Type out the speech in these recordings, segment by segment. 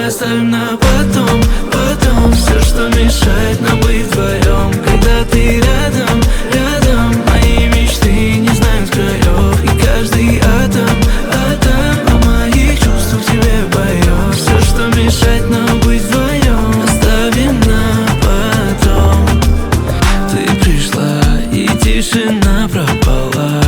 оставим на потом, потом. Все, что мешает нам быть вдвоем. Когда ты рядом, рядом, мои мечты не знают краев. И каждый атом, атом о моих чувствах тебе поет. Все, что мешает нам быть вдвоем, оставим на потом. Ты пришла, и тишина пропала.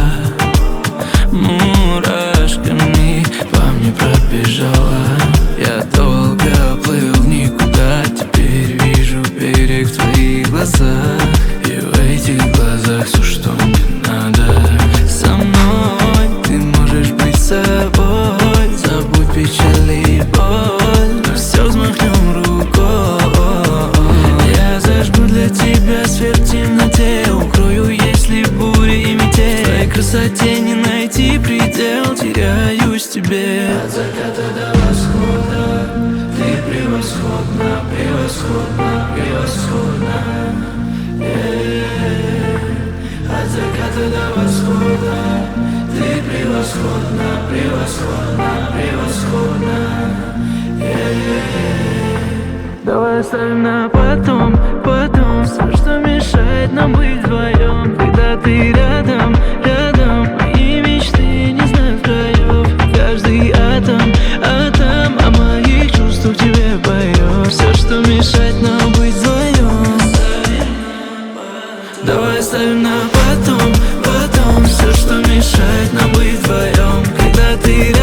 Мурашками по мне пробежала. Я долго плыл в никуда, теперь вижу берег в твоих глазах. И в этих глазах все, что мне надо. Со мной ты можешь быть собой. Забудь печаль и боль, мы все взмахнем рукой. Я зажгу для тебя свет в темноте, укрою, если буря и метель. В твоей красоте не найти предел, теряюсь в тебе. От заката до восхода ты превосходна, превосходна, превосходна. От заката до восхода ты превосходна, превосходна, превосходна. Давай оставим на потом, потом. Все, что мешает нам быть вдвоем. Когда ты рядом, рядом, мои мечты не знают краев. Каждый атом, атом о моих чувствах тебе поет. Все, что мешает нам быть вдвоем. Давай оставим на потом, потом. Все, что мешает нам быть вдвоем. Когда ты рядом.